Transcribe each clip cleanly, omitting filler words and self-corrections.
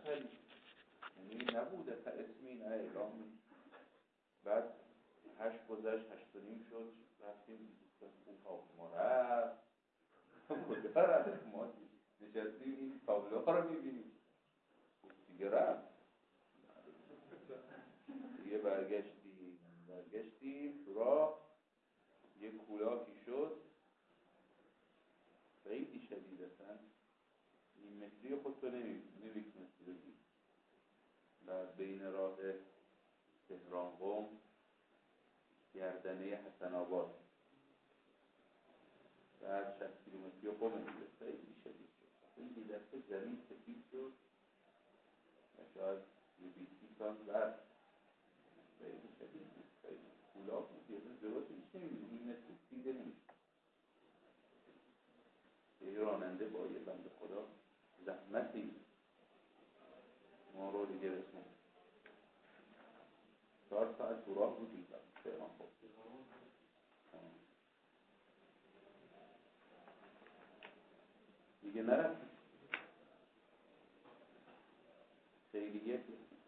نخرید، یعنی نبوده تا اسمی نه اعلام. بعد 8 گذشت 8 و نیم شد، رفتیم خوب هاپما رفت کجا رفت؟ ما نشستیم این تابلوها رو میبینیم دیگه رفت دیگه. برگشتیم تو راه، یه کولاکی شد خیلی شدید، اصلا این متری خودتو نمیتونستی بگی. در بین راه تهران قم گردنه حسن آباد در 60 کیلومتری قم دیگه خیلی شدید شد، خیلی دسته زمین سفید شد و شاید 20 سانت برد. خیلی شدید بود، خیلی کولاک بود، یه درست هیچ نمیدونی این متری دیده نمیشه. یه راننده با یه بنده خدا زحمتی ما رو دیگه رسون 4 ساعت تو راه بودیم تهران خب دیگه نرفتیم خیلی یک.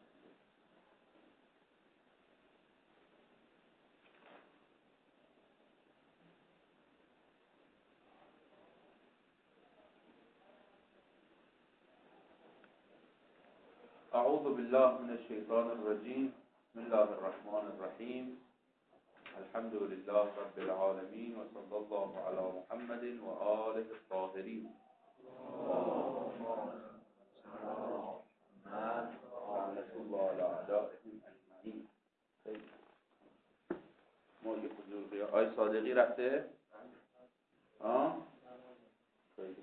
اعوذ بالله من الشیطان الرجیم. بسم الله الرحمن الرحیم. الحمد لله رب العالمین و صلی الله علی محمد و آله الطاهرین. رحمت الله علی اعدائهم اجمعین. ما یه حضور آی صادقی رفته؟ خیلی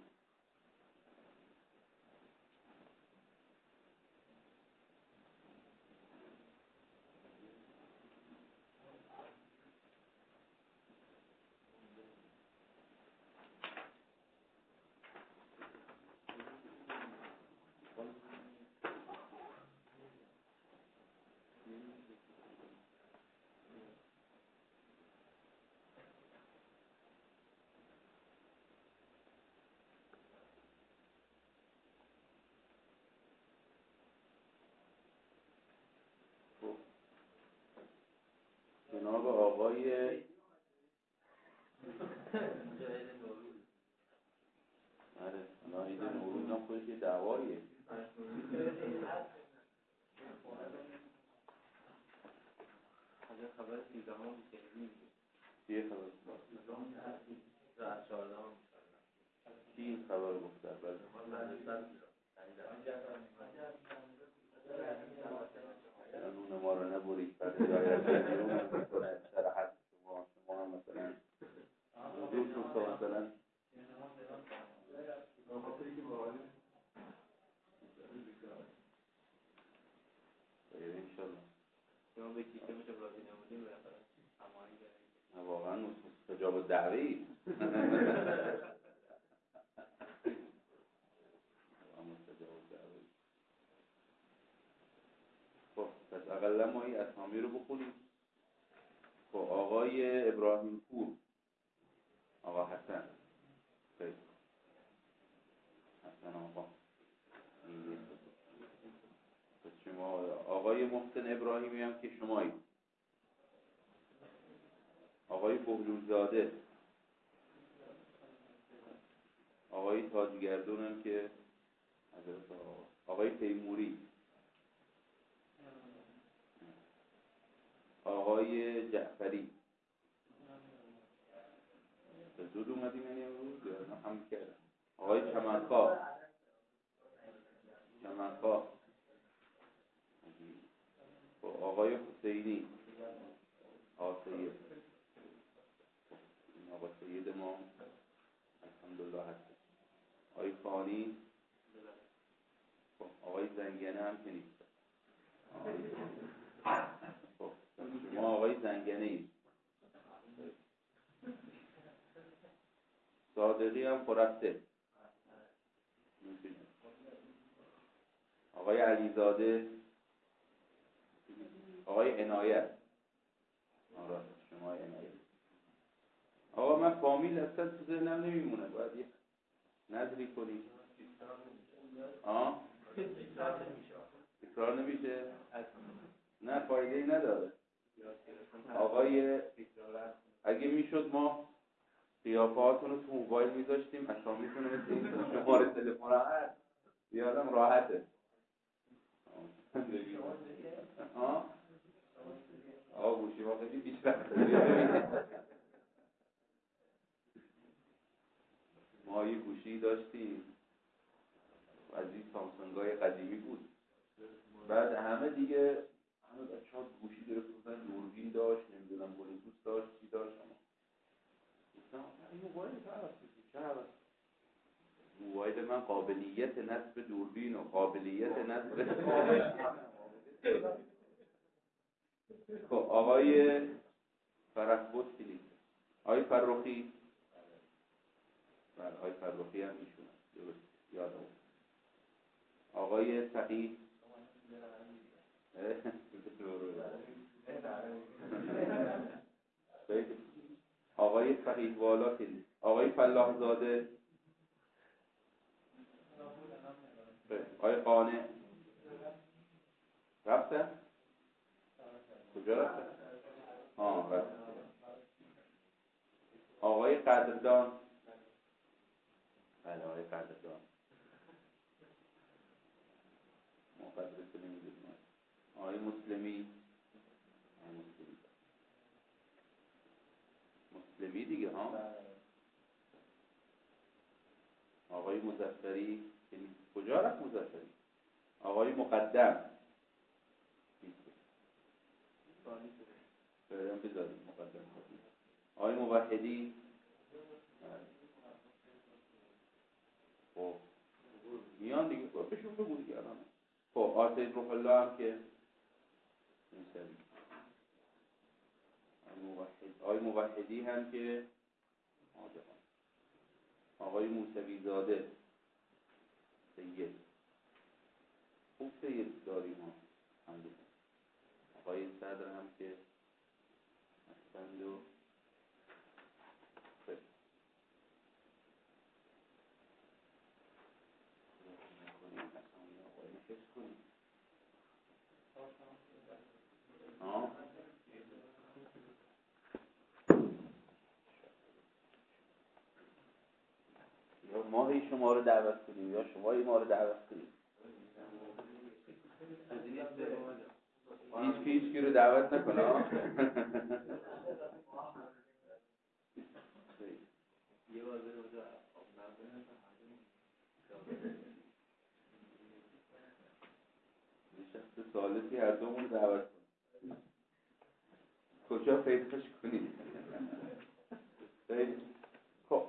جناب آقای عید نوروز هم خودش یه دعواییه. خبر 13 هم چیه خبر؟ کی این خبر گفته؟ نون ما رو نبرید بعد هدایت بیرون میکنه سر حد شما هم مثلا دوست تو مثلا انشالله شما به کیسه میشه راضی نمودیم بالاخره هماهنگ کردیم. واقعا مستجاب دعوی خب پس اقلا ما این اسامی رو بخونیم. خب آقای ابراهیم پور، آقا حسن، خیلی حسن آقا پس شما آقای محسن ابراهیمی هم که شمایی، آقای بهلولزاده، آقای تاجگردون هم که حضرت آقای تیموری، آقای جعفری. زود اومدیم یعنی امروز هم کردم. آقای چمنخواه آقای حسینی، آقا سید، آقا سید ما الحمدلله هست. آقای خانی، آقای زنگنه هم که نیست. شما آقای زنگنه اید. صادقی هم خورفته. آقای علیزاده، آقای عنایت. آره شما عنایت. آقا من فامیل اصلا تو ذهنم نمیمونه، باید یه نظری کنی. تکرار نمیشه؟ نه فایده‌ای نداره. آقای اگه میشد ما قیافه‌هاتون رو تو موبایل میذاشتیم اسامیتون رو مثل این شماره تلفن هست یادم راحته. آقا گوشی ما خیلی بیشتر ما یه گوشی داشتیم از این سامسونگ‌های قدیمی بود. بعد همه بچه‌ها گوشی گرفته بودن، دوربین داشت، نمیدونم بلوتوث داشت، چی داشت. گفتم این موبایل چرا موبایل من قابلیت نصب دوربین و قابلیت نصب خب آقای فرخبود کلید، آقای فرخی، آقای فرخی هم ایشون درست یادم. آقای تقی آقای فقیه والا کلید، آقای فلاح زاده، آقای قانع رفتن؟ کجا رفتن؟ رفتن. آقای قدردان، بله آقای قدردان مقدرس نمیدونم. آقای مسلمی، مسلمی دیگه ها. آقای مظفری کجا رفت مظفری؟ آقای مقدم بریم بذاریم مقدم. آقای موحدی، خب میان دیگه بهشون بگو دیگه الان. خب آسید روح الله هم که میسری، آقای موحدی هم که آقای موسوی زاده سید، خوب سید داریم ها هم دیگه. آقای صدر هم که هستند و یا ما شما رو دعوت کنیم یا شما ما رو دعوت کنیم. هیچ کی رو دعوت نکنه. یه بار بده بود نشست ثالثی هر دومون دعوت کنیم. کجا پیداش کنید؟ خب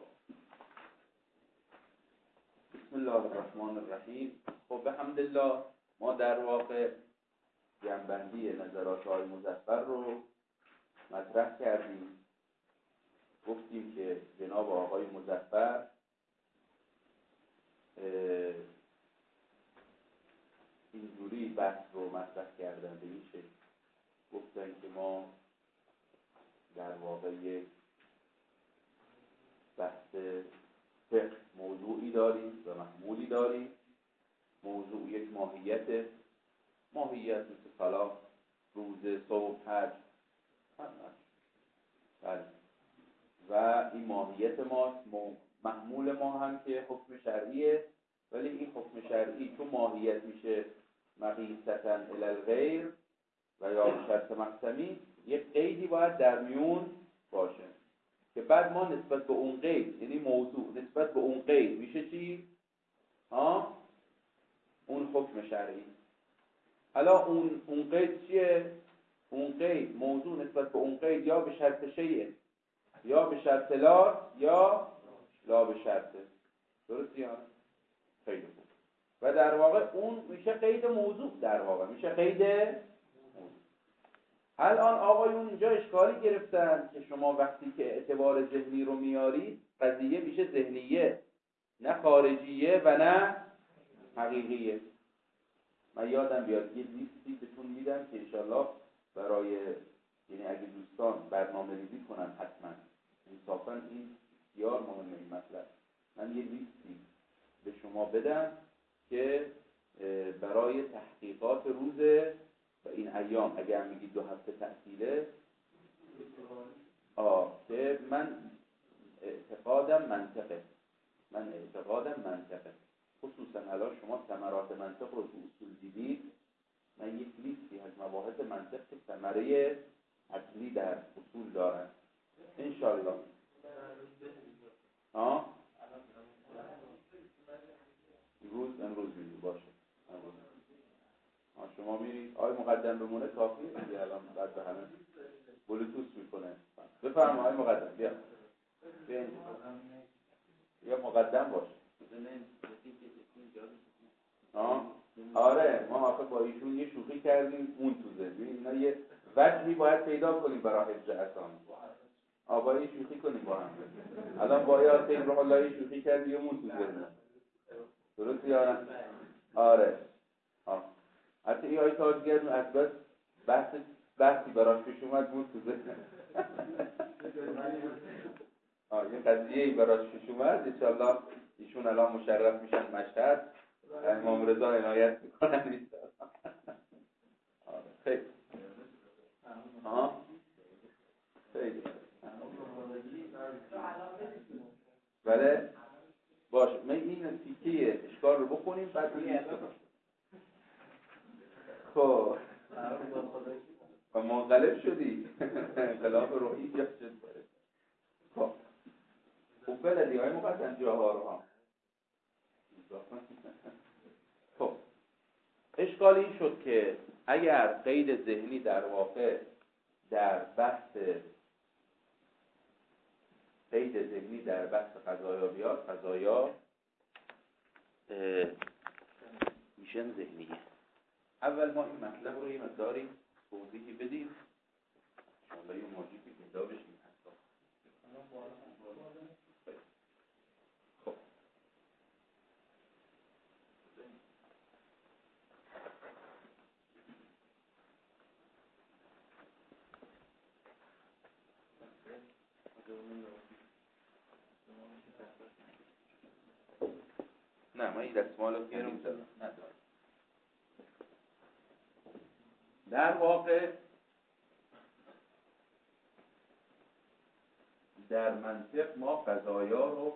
بسم الله الرحمن الرحیم. خب بحمدالله ما در واقع جنبندی نظرات آقای مظفر رو مطرح کردیم. گفتیم که جناب آقای مظفر اینجوری بحث رو مطرح کردن به این شکل، گفتن که ما در واقع یک بحث فقه موضوعی داریم و محمولی داریم. موضوع یک ماهیت مثل صلاة، روزه، صوم، حج، بله. و این ماهیت ماست. محمول ما هم که حکم شرعیه، ولی این حکم شرعی چون ماهیت میشه مقیسةً الی الغیر و یا شرط مقسمی، یک قیدی باید در میون باشه که بعد ما نسبت به اون قید، یعنی موضوع نسبت به اون قید میشه چی؟ اون حکم شرعی. حالا اون قید چیه؟ اون قید موضوع نسبت به اون قید یا به شرط شیء یا به شرط لا یا لا به شرطه. درستی ها؟ خیلی خوب. و در واقع اون میشه قید موضوع، در واقع میشه قید موضوع. الان آقایون اینجا اشکالی گرفتن که شما وقتی که اعتبار ذهنی رو میارید قضیه میشه ذهنیه، نه خارجیه و نه حقیقیه. من یادم بیاد یه لیستی بهتون میدم که انشالله برای، یعنی اگه دوستان برنامه ریزی کنن حتما انصافا این بسیار مهمه این مطلب. من یه لیستی به شما بدم که برای تحقیقات روز و این ایام. اگر میگید 2 هفته تعطیله، که من اعتقادم منطقه. خصوصا الان شما ثمرات منطق رو تو اصول دیدید. من یک لیستی از مباحث منطق که ثمره اصلی در اصول دارن انشالله. امروز میدید باشه. شما میرید آقای مقدم بمونه کافیه دیگه. الان بعد به همه بلوتوث میکنه. بفرما آقای مقدم بیا مقدم باش. آره ما آخه با ایشون یه شوخی کردیم اون تو ذهن. اینا یه وجهی باید پیدا کنیم برای حفظ اسامی. با یه شوخی کنیم با هم. الان با یاد این الله شوخی کردیم اون تو ذهن. درست یا نه؟ آره. حتی این آیه تاجگر از بس بحثی براش پیش اومد بود تو ذهن. یه قضیه‌ای براش پیش اومد. انشالله ایشون الان مشرف میشن مشهد. امام رضا عنایت میکنن. خیلی خیلی بله باشه. من این تیکه اشکال رو بخونیم بعد میگه خب و منقلب شدی انقلاب روحی ایجاد شد. خب بلدی های مقدم جاها رو هم. خب اشکال این شد که اگر قید ذهنی در واقع در بحث قضایا بیاد، قضایا میشن ذهنیه. اول ما این مطلب رو یه مقداری توضیحی بدیم انشاءالله یه موضوعی که پیدا بشیم. خب نه من این دستمال رو کنیم زدم ندارم. در واقع در منطق ما قضایا رو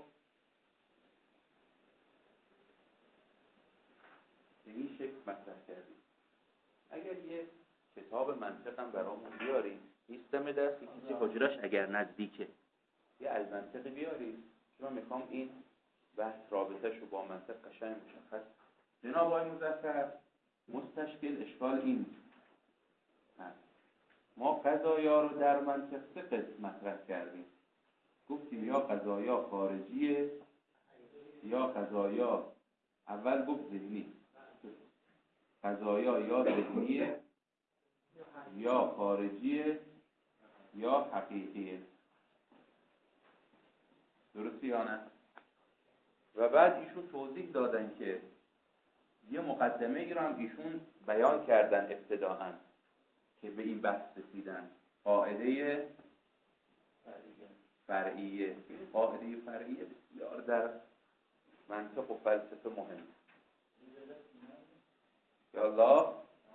به این شکل مطرح کردیم. اگر یه کتاب منطق هم برامون بیاریم نیستم دست کسی حجرش اگر نزدیکه یه المنطقی بیاریم چون میخوام این بحث رابطه‌ش رو با منطق قشنگ مشخص. جناب آقای مظفر مستشکل اشکال این هست. ما قضایا رو در منطق 3 قسم مطرح کردیم. گفتیم یا قضایا خارجیه یا قضایا اول گفت ذهنی. قضایا یا ذهنیه یا خارجیه یا حقیقیه. درسته یا نه؟ و بعد ایشون توضیح دادن که یه مقدمه ای رو هم ایشون بیان کردن ابتداءً که به این بحث رسیدن. قاعده فرعیه. قاعده فرعیه بسیار در منطق و فلسفه مهم. یا الله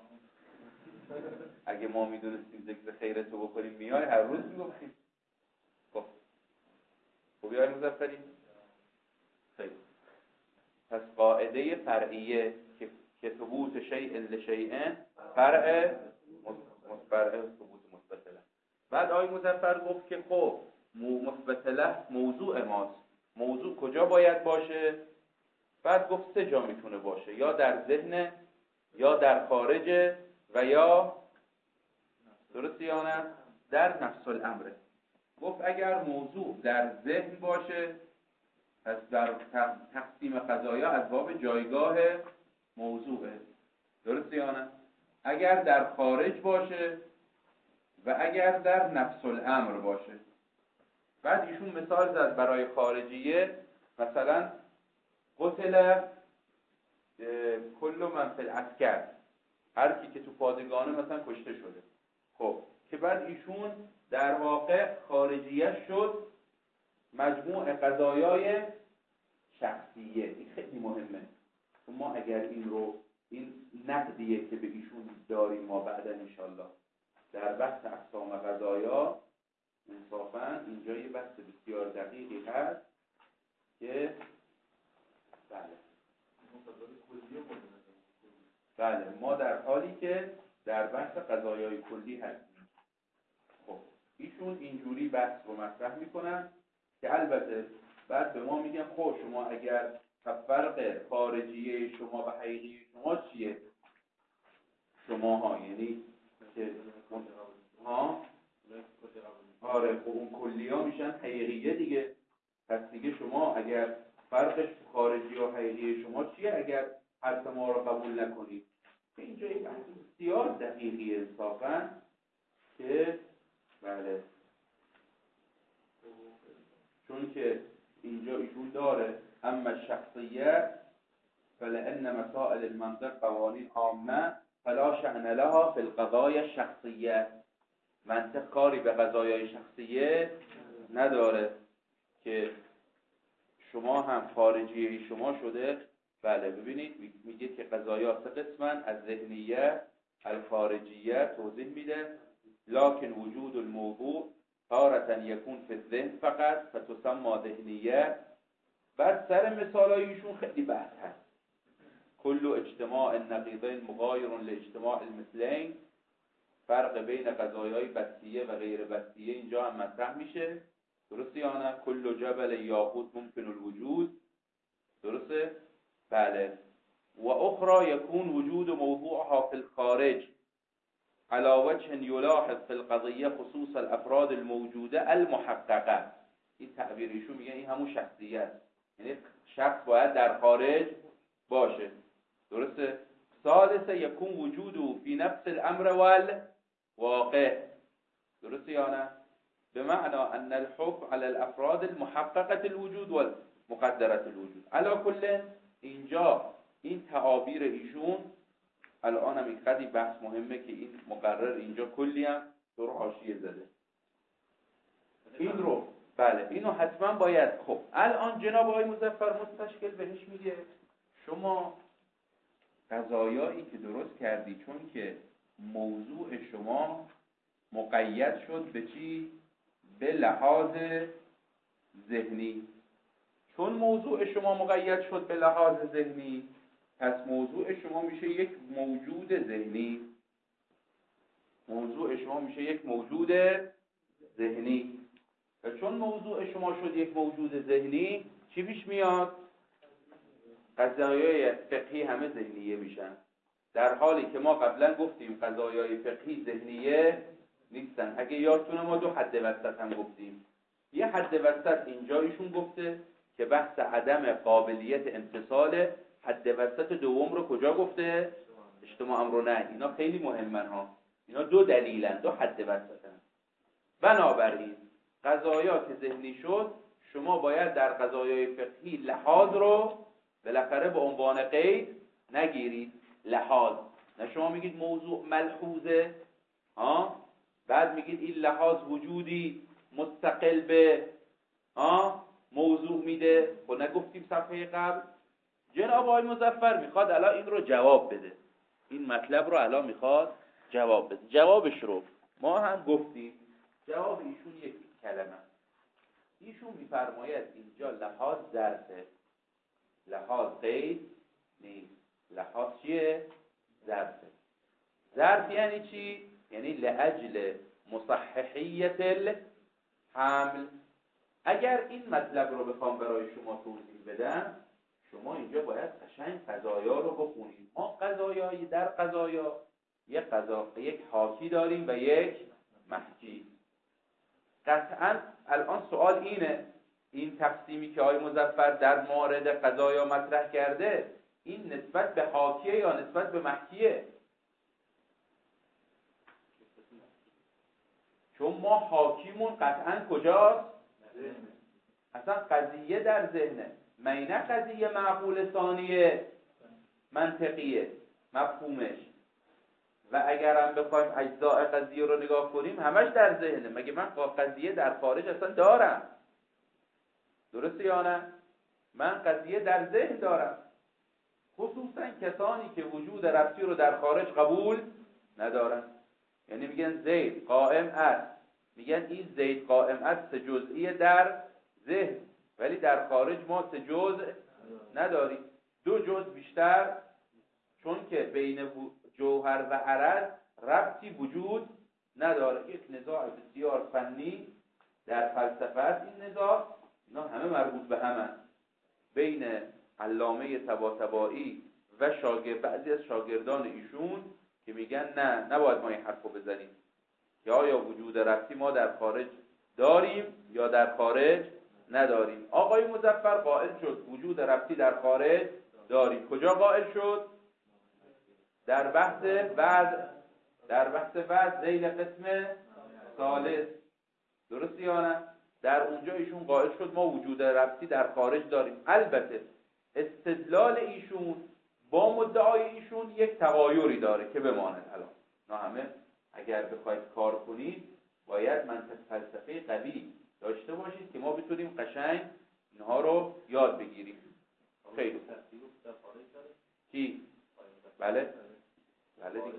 اگه ما میدونستیم ذکر خیرتو بکنیم میای هر روز میگفتیم. خب بیای مظفری خیلی. پس قاعده فرعیه که ثبوت شیء لشیء فرع متفرع ثبوت مثبت له. بعد آقای مظفر گفت که خب مثبت له موضوع ماست. موضوع کجا باید باشه؟ بعد گفت 3 جا میتونه باشه، یا در ذهن یا در خارج و یا درست یا نه در نفس الامر. گفت اگر موضوع در ذهن باشه پس در تقسیم قضایا از باب جایگاه موضوعه. درست یا نه؟ اگر در خارج باشه و اگر در نفس الامر باشه. بعد ایشون مثال زد برای خارجیه، مثلا قتل کل من فی العسکر، هر کی که تو پادگانه مثلا کشته شده. خب که بعد ایشون در واقع خارجیه شد مجموع قضایای شخصیه. این خیلی مهمه. ما اگر این رو این نقدیه که به ایشون داریم ما بعدا انشالله در بحث اقسام قضایا. انصافا اینجا یه بحث بسیار دقیقی هست که بله ما در حالی که در بحث قضایای کلی هستیم. خب ایشون اینجوری بحث رو مطرح میکنن که البته بعد به ما میگن خب شما اگر فرق خارجیه شما و حقیقی شما چیه؟ شما ها یعنی که ها آره خب اون کلی ها میشن حقیقیه دیگه. پس دیگه شما اگر فرقش خارجی و حقیقی شما چیه اگر حرف ما رو قبول نکنید؟ اینجا یک بحث بسیار دقیقی انصافا که بله چون که اینجا ایشون داره اما شخصیت فلان مسائل المنطق قوانین عامه فلا شأن لها فی القضایا شخصیه. منطق کاری به قضایای شخصیه نداره که شما هم خارجیه شما شده. بله ببینید میگه که قضایا سه قسمن از ذهنیه الخارجیه توضیح میده لکن وجود الموضوع تارة یکون فی الذهن فقط فتسمى ذهنیه. بعد سر مثالایشون خیلی بحث هست. کل اجتماع النقیضین مغایر لاجتماع المثلین. فرق بین قضایای بستیه و غیر بستیه اینجا هم مطرح میشه. درسته یا نه؟ کل جبل یاقوت ممکن الوجود. درسته؟ بله. و اخرى یکون وجود موضوعها فی الخارج على وجه یلاحظ فی القضیه خصوص الافراد الموجوده المحققه. این تعبیرشون میگن این همون شخصیت، یعنی شخص باید در خارج باشه. درسته؟ ثالثه یکون وجود فی نفس الامر والواقع. درسته یا نه؟ بمعنى ان الحكم على الافراد المحققه الوجود والمقدره الوجود. علی کل اینجا این تعابیر ایشون الان هم یک خیلی بحث مهمه که این مقرر اینجا کلی هم طور حاشیه زده این رو. بله اینو حتما باید. خب الان جناب آقای مظفر مستشکل بهش میگه شما قضایایی که درست کردی چون که موضوع شما مقید شد به چی؟ به لحاظ ذهنی. چون موضوع شما مقید شد به لحاظ ذهنی پس موضوع شما میشه یک موجود ذهنی. موضوع شما میشه یک موجود ذهنی. و چون موضوع شما شد یک موجود ذهنی چی پیش میاد؟ قضایای فقهی همه ذهنیه میشن، در حالی که ما قبلا گفتیم قضایای فقهی ذهنیه نیستن. اگه یادتونه ما دو حد وسط هم گفتیم. یه حد وسط اینجا ایشون گفته که بحث عدم قابلیت امتصال. حد وسط دوم رو کجا گفته؟ اجتماع امر و نهی. اینا خیلی مهمن ها. اینا دو دلیلن، دو حد وسطن. بنابراین قضایا که ذهنی شد شما باید در قضایای فقهی لحاظ رو بالاخره به عنوان قید نگیرید. لحاظ نه شما میگید موضوع ملحوظه بعد میگید این لحاظ وجودی مستقل به موضوع میده. خب نگفتیم صفحه قبل؟ جناب آقای مظفر میخواد الان این رو جواب بده. این مطلب رو الان میخواد جواب بده. جوابش رو ما هم گفتیم. جواب ایشون یک کلمه. ایشون میفرماید اینجا لحاظ ظرفه، لحاظ قید نیست. لحاظ چیه؟ ظرفه. ظرف یعنی چی؟ یعنی لاجل مصححیت الحمل. اگر این مطلب رو بخوام برای شما توضیح بدم شما اینجا باید قشنگ قضایا رو بخونید. ما قضایایی در قضایا یک حاکی داریم و یک محکی. قطعا الان سوال اینه این تقسیمی که آقای مظفر در مورد قضایا مطرح کرده این نسبت به حاکیه یا نسبت به محکیه؟ چون ما حاکیمون قطعا کجاست؟ اصلا قضیه در ذهنه، مینه قضیه معقول ثانیه منطقیه مفهومش. و اگرم بخوایم اجزاء قضیه رو نگاه کنیم همش در ذهنه. مگه من قضیه در خارج اصلا دارم؟ درسته یا نه؟ من قضیه در ذهن دارم. خصوصا کسانی که وجود ربطی رو در خارج قبول ندارن. یعنی میگن زید قائم است، میگن این زید قائم است 3 جزئی در ذهن، ولی در خارج ما 3 جزء نداریم، 2 جزء بیشتر، چون که بین جوهر و عرض ربطی وجود نداره. یک نزاع بسیار فنی در فلسفه است. این نزاع اینا همه مربوط به هم هست، بین علامه طباطبایی و بعضی از شاگردان ایشون که میگن نه نباید ما این حرفو بزنیم که آیا وجود ربطی ما در خارج داریم یا در خارج نداریم. آقای مظفر قائل شد وجود ربطی در خارج داریم. کجا قائل شد؟ در بحث وضع ذیل قسم ثالث، درسته یا نه؟ در اونجا ایشون قائل شد ما وجود ربطی در خارج داریم. البته استدلال ایشون با مدعای ایشون یک تغایری داره که بماند. الان نه همه اگر بخواید کار کنید باید منطق فلسفه قوی داشته باشید که ما بتونیم قشنگ اینها رو یاد بگیریم. خیلی کی؟ بله دیگه.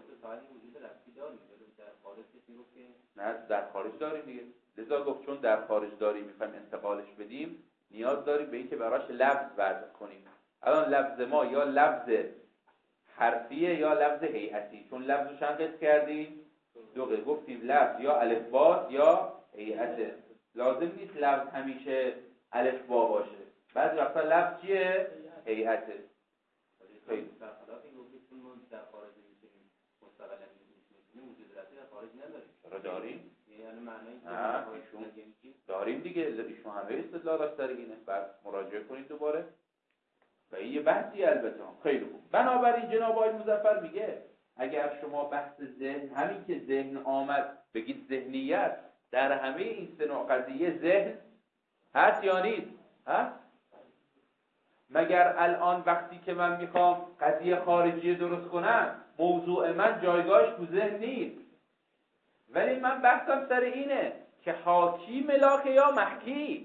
نه در خارج داریم دیگه. لذا گفت چون در خارج داریم میخوایم انتقالش بدیم، نیاز داریم به این که براش لفظ وضع کنیم. الان لفظ ما یا لفظ حرفیه یا لفظ هیئتی. چون لفظو چند قسم کردیم؟ 2 قسم. گفتیم لفظ یا الفبا یا هیئته. لازم نیست لفظ همیشه الفبا باشه، بعضی وقتا لفظ چیه؟ هیئته. خیلی در خارج می‌بینیم مستقلاً می‌بینیم وجود ربطی در خارج نداریم. چرا داریم؟ یعنی معنی ایشون داریم دیگه. ایشون همه استدلالاش داره اینه. بعد مراجعه کنید دوباره و این یه بحثی البته. خیلی خوب. بنابراین جناب آقای مظفر میگه اگر شما بحث ذهن، همین که ذهن آمد بگید ذهنیت، در همه این 3 نوع قضیه ذهن هست یا نیست؟ هست؟ مگر الان وقتی که من میخوام قضیه خارجی درست کنم موضوع من جایگاهش تو ذهن نیست، ولی من بحثم سر اینه که حاکی ملاکه یا محکی.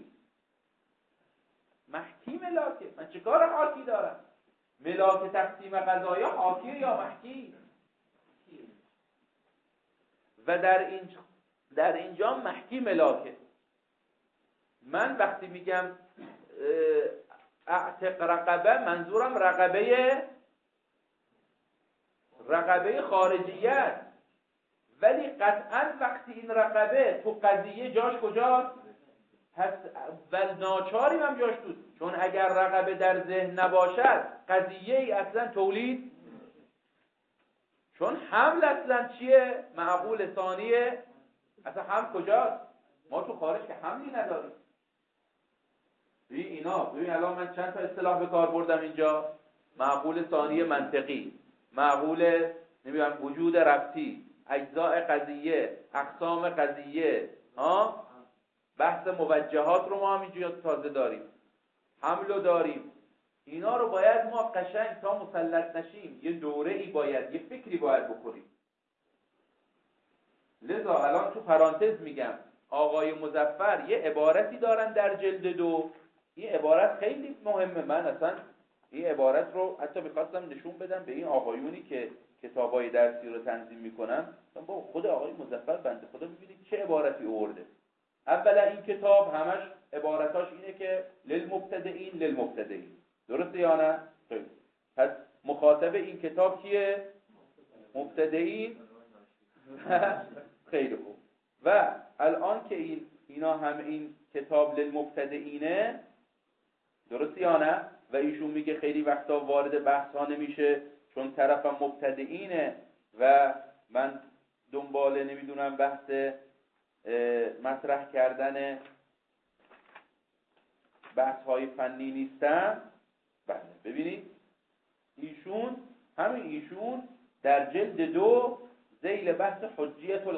محکی ملاکه، من چه کار حاکی دارم؟ ملاک تقسیم قضایا حاکی یا محکی؟ و در اینجا محکی ملاکه. من وقتی میگم اعتق رقبه، منظورم رقبه خارجیت، ولی قطعا وقتی این رقبه تو قضیه جاش کجاست؟ پس ناچاریم هم جاش تو، چون اگر رقبه در ذهن نباشد قضیه ای اصلا تولید، چون حمل اصلا چیه؟ معقول ثانیه. اصلا حمل کجاست؟ ما تو خارج که حملی نداریم. ببین الان من چند تا اصطلاح به کار بردم اینجا: معقول ثانیه منطقی، معقول نمیدونم وجود ربطی، اجزاء قضیه، اقسام قضیه، بحث موجهات رو ما هم اینجا تازه داریم، حمل داریم. اینا رو باید ما قشنگ تا مسلط نشیم یه دوره‌ای باید، یه فکری باید بکنیم. لذا الان تو پرانتز میگم آقای مظفر یه عبارتی دارن در جلد 2، این عبارت خیلی مهمه. من اصلا این عبارت رو حتی می‌خواستم نشون بدم به این آقایونی که کتابای درسی رو تنظیم میکنن. با خود آقای مظفر بنده خدا ببینید چه عبارتی آورده. اولا این کتاب همش عبارتاش اینه که للمبتدئین، درسته یا نه؟ پس مخاطب این کتاب کیه؟ مبتدئین. خیلی خوب. و الان که اینا هم این کتاب للمبتدئینه، درسته یا نه؟ و ایشون میگه خیلی وقتا وارد بحث ها نمیشه چون طرفم مبتدئینه و من دنبال نمیدونم بحث مطرح کردن بحث های فنی نیستم. بله ببینید ایشون در جلد 2 ذیل بحث حجیت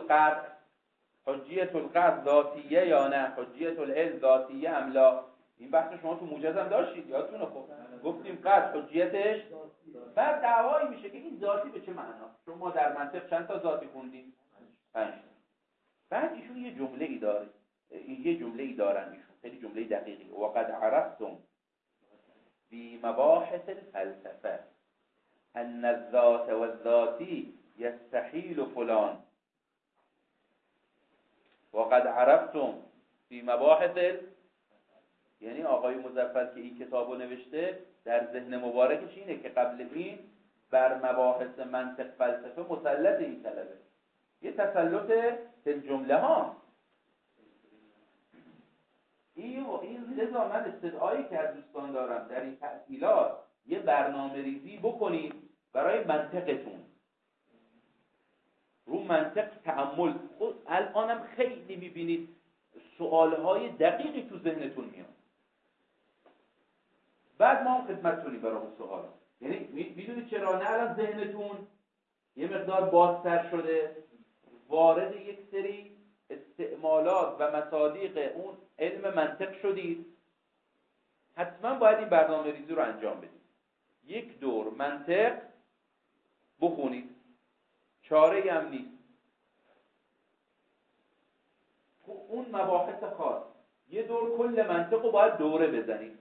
القطع ذاتیه یا نه، حجیت العلم ذاتیه ام لا، این بحث شما تو موجزم داشتید یادتونه؟ خب گفتیم قطع حجیتش، بعد دعوایی میشه که این ذاتی به چه معنا. شما در منطق چند تا ذاتی خوندید؟ 5. بعد ایشون یه جمله‌ای دارن ایشون خیلی جمله دقیقی: وقد عرفتم بی مباحث الفلسفه ان الذات و الذاتی یستحیل فلان وقد عرفتم فی مباحث یعنی آقای مظفر که این کتابو نوشته در ذهن مبارکش اینه که قبل این بر مباحث منطق فلسفه مسلط این طلبه، یه تسلط فی جمله ها. این لذا من استدعایی که از دوستان دارم در این تحصیلات یه برنامه ریزی بکنید برای منطقتون، رو منطق تأمل. خود الانم خیلی میبینید سوالهای دقیقی تو ذهنتون میاد، بعد ما هم خدمتتونیم برای اون سوال. یعنی میدونید چرا؟ نه الان ذهنتون یه مقدار بازتر شده، وارد یک سری استعمالات و مصادیق اون علم منطق شدید، حتما باید این برنامه ریزی رو انجام بدید. یک دور منطق بخونید، چاره‌ای هم نیست. تو اون مباحث خاص یه دور کل منطق رو باید دوره بزنید،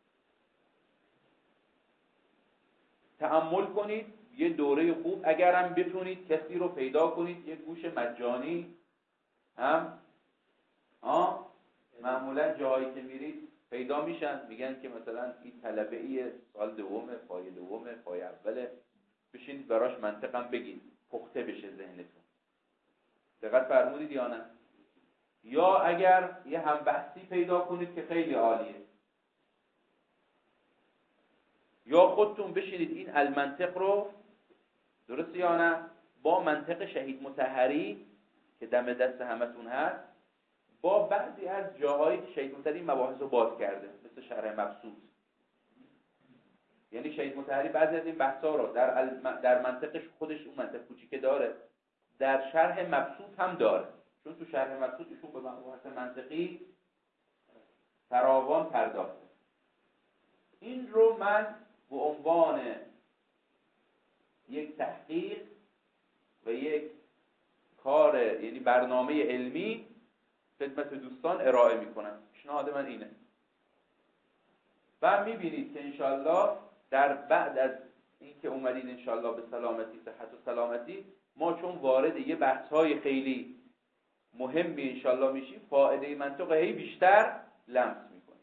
تأمل کنید. یه دوره خوب اگر هم بتونید کسی رو پیدا کنید، یه گوش مجانی هم معمولا جاهایی که میرید پیدا میشن، میگن که مثلا این طلبه سال دومه، پای دومه، پای اوله، بشینید براش منطقم بگید، پخته بشه ذهنتون. دقت فرمودید یا نه؟ یا اگر یه هم بحثی پیدا کنید که خیلی عالیه، یا خودتون بشینید این المنطق رو، درست یا نه، با منطق شهید مطهری که دم دست همتون هست، با بعضی از جاهایی که شهید مطهری مباحث رو باز کرده، مثل شرح مبسوط. یعنی شهید مطهری بعضی از این بحثا رو در منطقش خودش اون منطق کوچیکه داره، در شرح مبسوط هم داره، چون تو شرح مبسوط ایشون به مباحث منطقی فراوان پرداخته. این رو من به عنوان یک تحقیق و یک کار، یعنی برنامه علمی خدمت دوستان ارائه میکنم. پیشنهاد من اینه. و میبینید که انشالله در بعد از اینکه اومدید انشالله به سلامتی، صحت و سلامتی، ما چون وارد یه بحث‌های خیلی مهمی انشالله میشیم، فائده منطق هی بیشتر لمس میکنیم.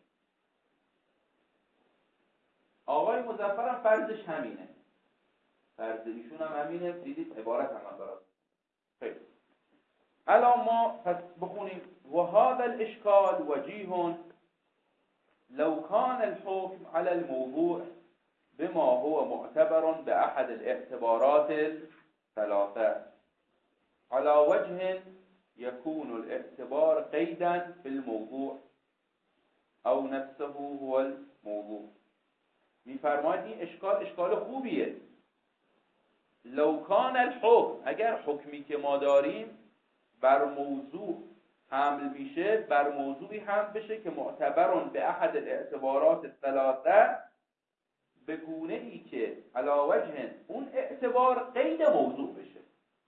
آقای مظفر هم فرضش همینه، فرض ایشون هم همینه، دیدید عبارت هم داره. خیلی الان ما پس بخونیم: و هذا الاشکال وجیه لو كان الحكم على الموضوع بما هو معتبر بأحد الاعتبارات الثلاثة على وجه يكون الاعتبار قيدا في الموضوع او نفسه هو الموضوع. میفرماید این اشکال خوبیه. لو كان الحكم، اگر حکمی که ما داریم بر موضوع حمل میشه، بر موضوعی حمل بشه که معتبرون به احد الاعتبارات الثلاثه، به گونه ای که علی وجه اون اعتبار قید موضوع بشه.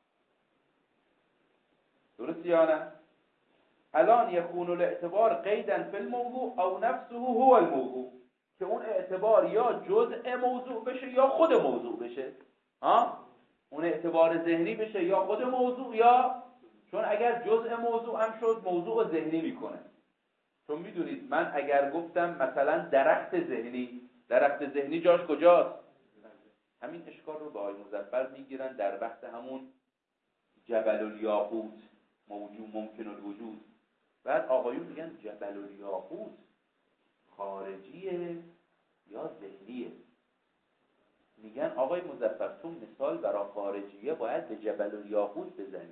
درست یا نه؟ الان یکون الاعتبار قیدا فی الموضوع او نفسه هو الموضوع، که اون اعتبار یا جزء موضوع بشه یا خود موضوع بشه. اون اعتبار ذهنی بشه یا خود موضوع، یا چون اگر جزء موضوع هم شد موضوع ذهنی میکنه. چون میدونید من اگر گفتم مثلا درخت ذهنی جاش کجاست؟ همین اشکال رو به آقای مظفر میگیرن در بحث همون جبل الیاقوت، موجود ممکن الوجود. بعد آقایون میگن جبل الیاقوت خارجیه یا ذهنیه؟ میگن آقای مظفر تو مثال برای خارجیه باید به جبل الیاقوت بزنی،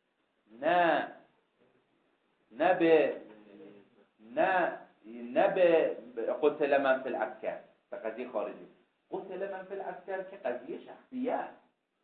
نه به قتل من فی العسکر، به قضیه خارجی. قتل من فی العسکر که قضیه شخصیه است.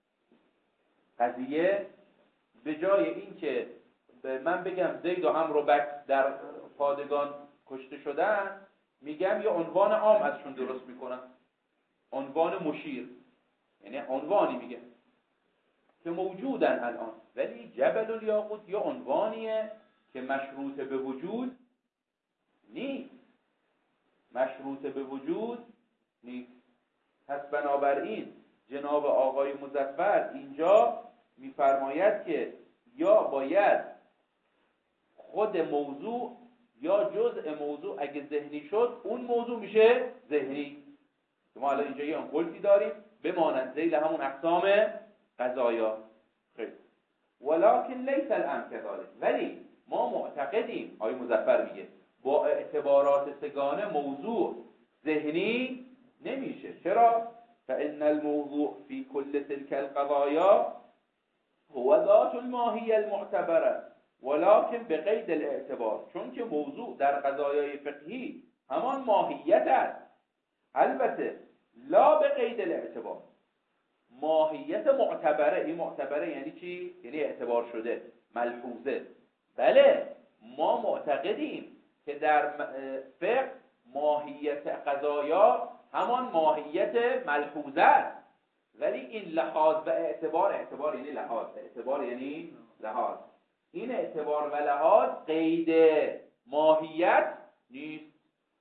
قضیه به جای این که من بگم زید و عمرو و بکر در پادگان کشته شدن، میگم یه عنوان عام ازشون درست میکنم، عنوان مشیر، یعنی عنوانی میگم که موجودن الان، ولی جبل الیاقوت یه عنوانیه که مشروط به وجود نیست. پس بنابراین جناب آقای مظفر اینجا میفرماید که یا باید خود موضوع یا جزء موضوع اگه ذهنی شد اون موضوع میشه ذهنی. ما الان اینجا یه انقلتی داریم بمانند ذیل همون اقسام قضایا. خیلی ولکن لیس الامر كذلك، ولی ما معتقدیم، آقای مظفر میگه با اعتبارات سگانه موضوع ذهنی نمیشه. چرا؟ فإن الموضوع في كل تلك القضايا هو ذات الماهیه المعتبره ولكن بقید الاعتبار، چون که موضوع در قضایای فقهی همان ماهیت است، البته لا بقید الاعتبار، ماهیت معتبره. این معتبره یعنی چی؟ یعنی اعتبار شده، ملحوظه. بله ما معتقدیم که در فقه ماهیت قضایا همان ماهیت ملحوظه است، ولی این لحاظ و اعتبار، اعتبار یعنی لحاظ، اعتبار یعنی لحاظ، این اعتبار و لحاظ قید ماهیت نیست.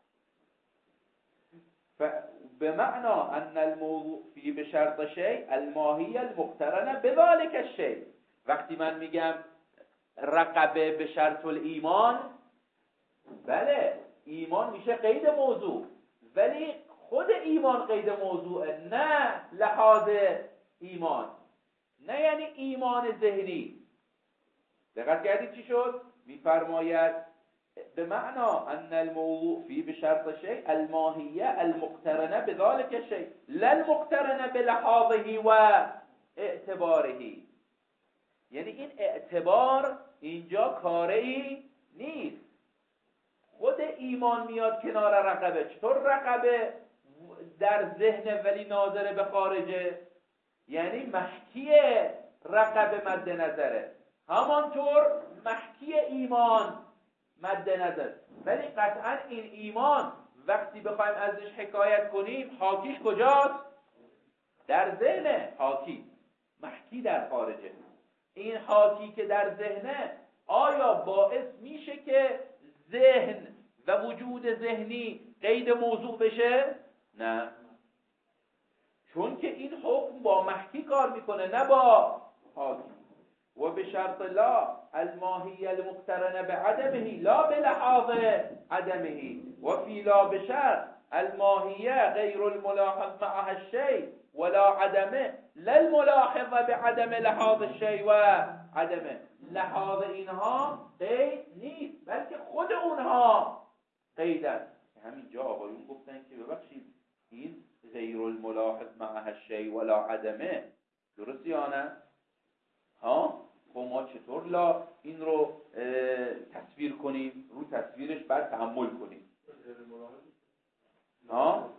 بمعنى ان الموضوع فی بشرط شیء الماهیه المقترنه بذلك الشیء. وقتی من میگم رقبه به شرط الایمان، بله ایمان میشه قید موضوع، ولی خود ایمان قید موضوعه، نه لحاظ ایمان، نه یعنی ایمان ذهنی. دقت کردید چی شد؟ میفرماید به معنا ان الموضوع فی بشرط شیء الماهیه المقترنه بذلك شیء لا المقترنه بلحاظه و اعتباره. یعنی این اعتبار اینجا کاری نیست، خود ایمان میاد کنار رقبه. چطور رقبه در ذهن ولی ناظره به خارجه؟ یعنی محکی رقبه مد نظره، همانطور محکی ایمان مد نظر. ولی قطعا این ایمان وقتی بخوایم ازش حکایت کنیم حاکیش کجاست؟ در ذهن. حاکی محکی در خارجه. این حاکی که در ذهنه آیا باعث میشه که ذهن و وجود ذهنی قید موضوع بشه؟ نه، چون که این حکم با محکی کار میکنه نه با حاکی. و به شرط لا الماهیه المقترنه بعدمه لا بلحاظ عدمه و فی لا بشرط الماهیه غیر الملاحظ معها الشیء ولا عدمه لا الملاحظ بعدم لحاظ الشیء و عدمه. لحاظ اینها قید نیست بلکه خود اونها قید است. همینجا آقایون گفتن که ببخشید این غیر الملاحظ معها الشیء ولا عدمه درست یا نه؟ ها خب ما چطور لا این رو تصویر کنیم، رو تصویرش بعد تأمل کنیم؟ ها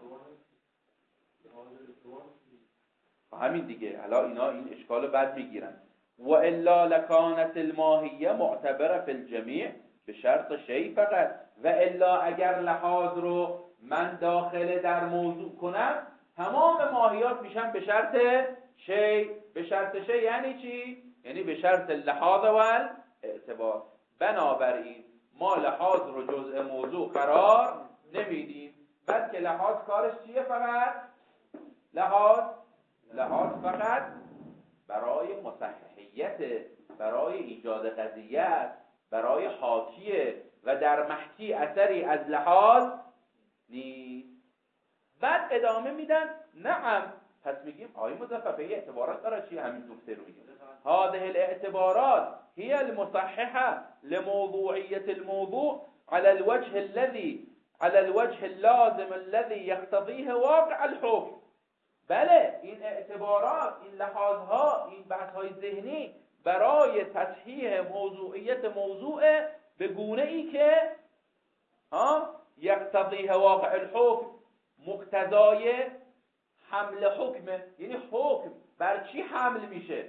همین دیگه. حالا اینا این اشکال بعد میگیرن. و الا لکانت الماهیه معتبره فی الجمیع به شرط شیء فقط. و الا اگر لحاظ رو من داخل در موضوع کنم تمام ماهیات میشن به شرط شیء. به شرط شیء یعنی چی؟ یعنی به شرط لحاظ و اعتبار. بنابراین ما لحاظ رو جزء موضوع قرار نمیدیم، بلکه لحاظ کارش چیه؟ فقط لحاظ فقط برای مصححیت، برای ایجاد قضیت، برای حاکیه و در محکی اثری از لحاظ نیست. بعد ادامه میدن نعم. پس میگیم آقای مظفر اعتبارات داره چیه؟ همین نکته رو میگیم هذه الاعتبارات هي المصححه لموضوعيه الموضوع على الوجه اللازم الذي يقتضيه واقع الحكم. بله این اعتبارات، این لحاظها، این بحث‌های ذهنی برای تصحیح موضوعیت موضوع به گونه‌ای که یقتضیه واقع الحکم، مقتضای حمل حکمه. یعنی حکم بر چی حمل میشه؟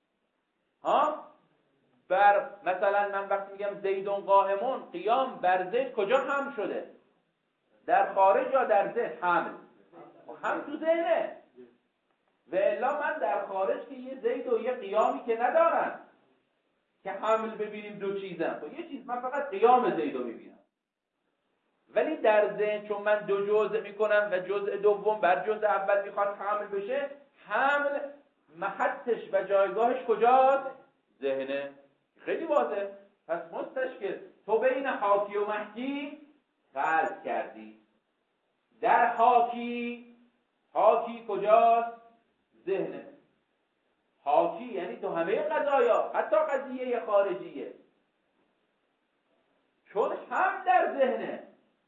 بر مثلا من وقتی میگم زیدون قائمون، قیام بر زید کجا حمل شده؟ در خارج یا در ذهن حمل؟ هم تو ذهنه. و الا من در خارج که یه زید و یه قیامی که ندارم که حمل ببینیم دو چیزم. خب یه چیز من فقط قیام زید رو میبینم، ولی در ذهن چون من دو جزء میکنم و جزء دوم بر جزء اول میخواد حمل بشه، حمل محطش و جایگاهش کجاست؟ ذهنه. خیلی واضح. پس مستشکل تو بین حاکی و محکی خلط کردی. در حاکی کجاست؟ ذهنه. حاکی یعنی تو همه قضایا، حتی قضیه خارجیه، چون هم در ذهنه،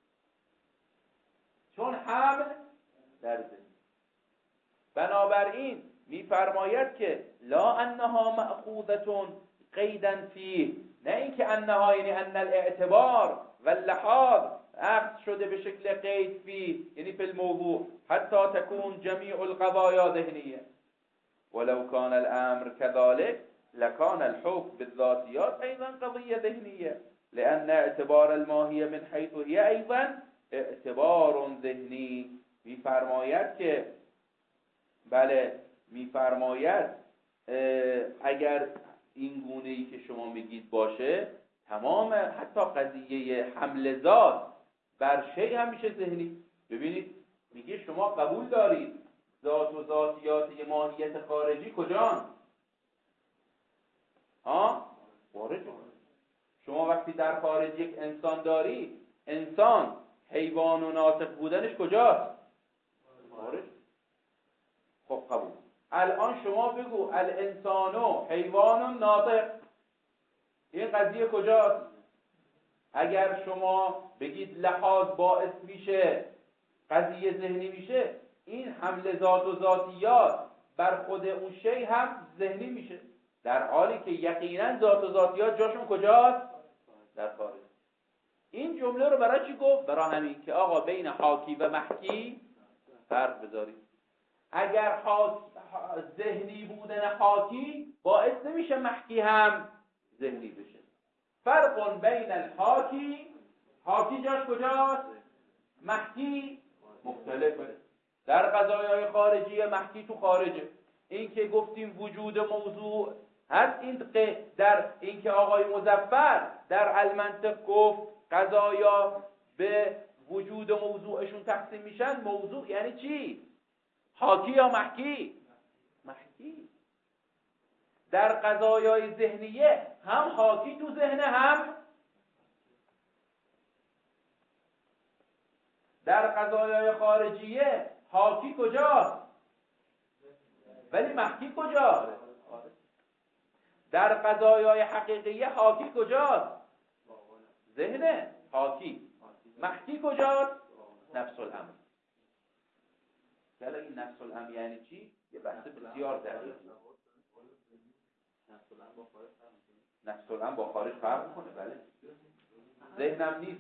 چون حمل در ذهن. بنابراین میفرماید که لا انها مأخوذة قیدا فیه، نه اینکه انها یعنی ان الاعتبار و اللحاظ اخذ شده به شکل قید فیه، یعنی فی الموضوع حتی تكون جمیع القضایا ذهنیه. ولو كان الامر كذلك لكان الحكم بالذاتيات ايضا قضيه ذهنيه، لان اعتبار الماهیه من حيث هي ايضا اعتبار ذهنی. میفرماید که بله، میفرماید اگر این گونه‌ای که شما میگید باشه، تمام حتی قضیه حمل ذات بر شیء هم میشه ذهنی. ببینید میگه شما قبول دارید ذات و ذاتیات ماهیت خارجی کجان؟ خارج. شما وقتی در خارج یک انسان داری، انسان حیوان و ناطق بودنش کجاست؟ خارج. خب قبول. الان شما بگو الانسان و حیوان و ناطق، این قضیه کجاست؟ اگر شما بگید لحاظ باعث میشه قضیه ذهنی میشه، این حمل ذات و ذاتیات بر خود اون شی هم ذهنی میشه، در حالی که یقینا ذات و ذاتیات جاشون کجاست؟ در خارج. این جمله رو برای چی گفت؟ برای همین که آقا بین حاکی و محکی فرق بذارید. اگر ذهنی بودن حاکی باعث نمیشه محکی هم ذهنی بشه. فرق بین الحاکی، حاکی جاش کجاست؟ محکی مختلفه. در قضایای خارجی محکی تو خارجه. این که گفتیم وجود موضوع هست، این در این که آقای مظفر در المنطق گفت قضایا به وجود موضوعشون تقسیم میشن، موضوع یعنی چی؟ حاکی یا محکی؟ محکی. در قضایای ذهنیه هم حاکی تو ذهن، هم در قضایای خارجیه حاکی کجاست ولی محکی کجاست؟ در قضایای حقیقیه حاکی کجاست؟ ذهنه حاکی. محکی کجاست؟ نفس الامر. حالا این نفس الامر یعنی چی؟ یه بحث بسیار دقیق. نفس الامر با خارج فرق می‌کنه. بله، ذهنم نیست،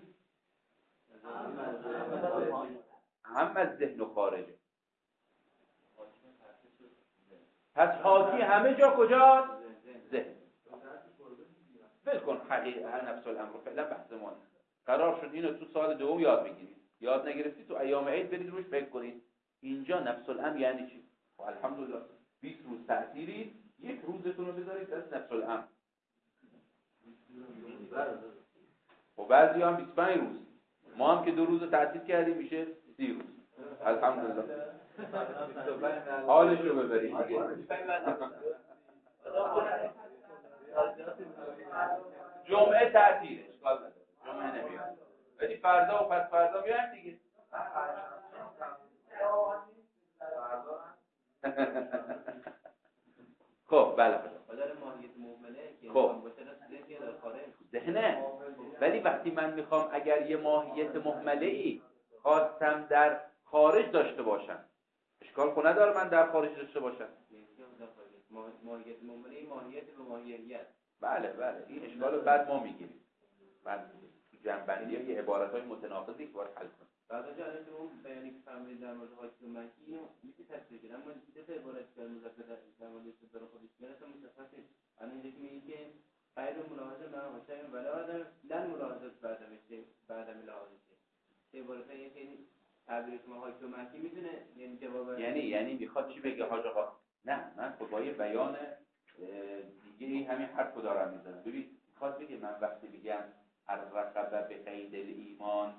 هم از ذهن و خارجه. پس حاکی همه جا کجاست؟ ذهن. بلکن حقیقه نفس الامر رو فعلا بحث ما نیست. قرار شد اینو تو سال دوم یاد بگیرید، یاد نگرفتی تو ایام عید برید روش فکر کنید اینجا نفس الامر یعنی چی. و الحمدلله 20 روز تعطیلی، یک روزتون رو بذارید از نفس الامر. و بعضی هم 25 روز. ما هم که 2 روز تعطیل کردیم میشه 30 روز. الحمدلله. حالش رو ببرید دیگه. جمعه تعطیله، اشکال نداره. جمعه نمیاد. ولی فردا و پس فردا میاد دیگه. خب بله. خب ذهنه. ولی وقتی من میخوام اگر یه ماهیت مهمله‌ای خواستم در خارج داشته باشم، اشکال کنه نداره من در خارج داشته باشم. ماهیت مهمله ماهیت به ماهیت. بله بله، این اشکال رو بعد ما میگیریم. بعد تو جنبندی های عبارت های متناقضی که باید حل کنیم. بعد جا الان اون بیانی که فهمید در مورد حاکی و محکی اینو میشه تفسیر کرد، اما سه عبارت در مذکر در مورد استدلال خودش میاد اصلا مشخصه. الان اینجا میگه که غیر ملاحظه من حسین ولی آدم لن ملاحظه بعدم ملاحظه. سه عبارت های خیلی تعبیر شما حاکی و محکی میدونه، یعنی جواب یعنی میخواد چی بگه حاج آقا؟ نه من خب با یه بیان دیگه همین حرفو دارم میزنم. ببین میخواد بگه من وقتی بگم الرقبه به قید الایمان،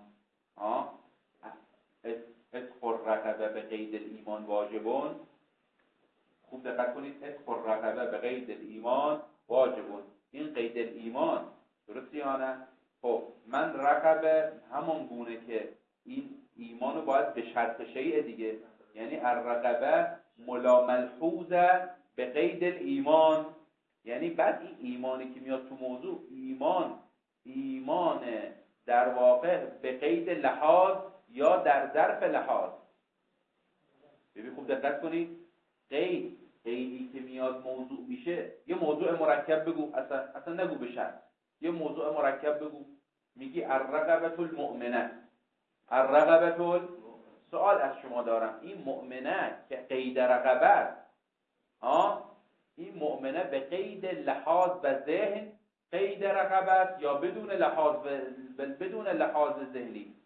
اتق الرقبه به قید الایمان واجبون، خوب دقت کنید، عتق الرقبه به قید الایمان واجبون. این قید الایمان درسته یا نه؟ خب من رقبه همون گونه که این ایمانو باید به شرط شیء دیگه، یعنی الرقبه ملا ملحوظه به قید الایمان، یعنی بعد این ایمانی که میاد تو موضوع ایمان در واقع به قید لحاظ یا در ظرف لحاظ. ببین خوب دقت کنید، قیدی که میاد موضوع میشه، یه موضوع مرکب بگو، اصلا نگو به شرط، یه موضوع مرکب بگو، میگی الرقبة المؤمنه. سوال از شما دارم، این مؤمنه که قید رقبه، این مؤمنه به قید لحاظ و ذهن قید رقبه یا بدون لحاظ ذهنی؟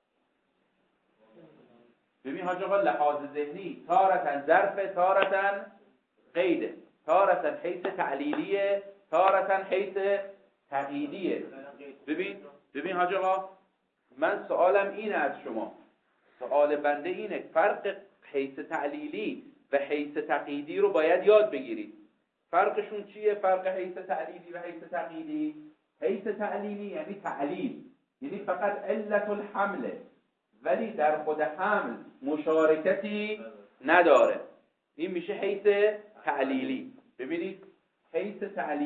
ببین حاج آقا، لحاظ ذهنی تارتن ظرف، تارتن قیده، تارتن حیث تعلیلیه، تارتن حیث تقییدیه. ببین حاج آقا، من سوالم اینه از شما، سوال بنده اینه، فرق حیث تعلیلی و حیث تقییدی رو باید یاد بگیرید. فرقشون چیه؟ فرق حیث تعلیلی و حیث تقییدی. حیث تعلیلی یعنی تعلیل، یعنی فقط علت الحمل، ولی در خود حمل مشارکتی نداره، این میشه حیث تعلیلی. ببینید حیث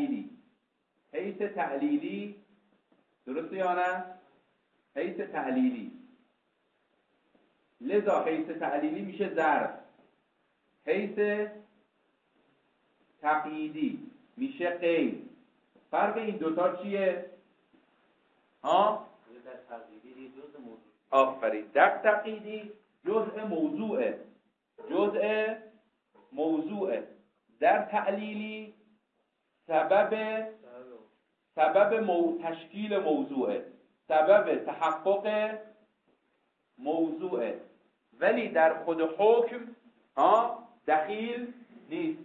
تعلیلی درسته یا نه؟ حیث تعلیلی، لذا حیث تعلیلی میشه ظرف، حیث تقییدی میشه قید. فرق این دوتا چیه؟ آفرین، در تقییدی جزء موضوعه، در تعلیلی سبب تشکیل موضوعه، سبب تحقق موضوعه، ولی در خود حکم دخیل نیست.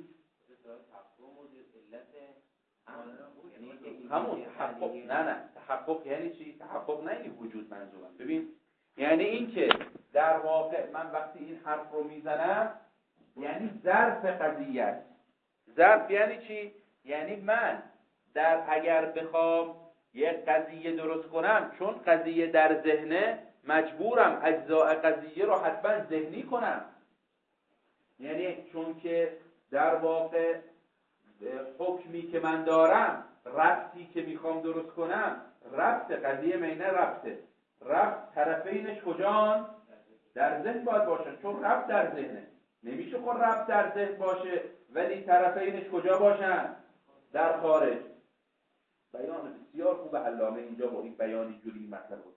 همون تحقق، نه تحقق یعنی چی؟ تحقق نه یعنی وجود، منظورم ببین یعنی این که در واقع من وقتی این حرف رو میزنم یعنی ظرف قضیه است. ظرف یعنی چی؟ یعنی من اگر بخوام یک قضیه درست کنم، چون قضیه در ذهنه، مجبورم اجزاء قضیه رو حتما ذهنی کنم، یعنی چون که در واقع حکمی که من دارم، ربطی که میخوام درست کنم، ربط قضیه مینه ربط طرفینش کجان؟ در ذهن باید باشه، چون ربط در ذهنه. نمیشه خود ربط در ذهن باشه ولی طرفینش کجا باشن؟ در خارج. بیان بسیار خوب علامه اینجا با این بیانی جوری مطلب بود.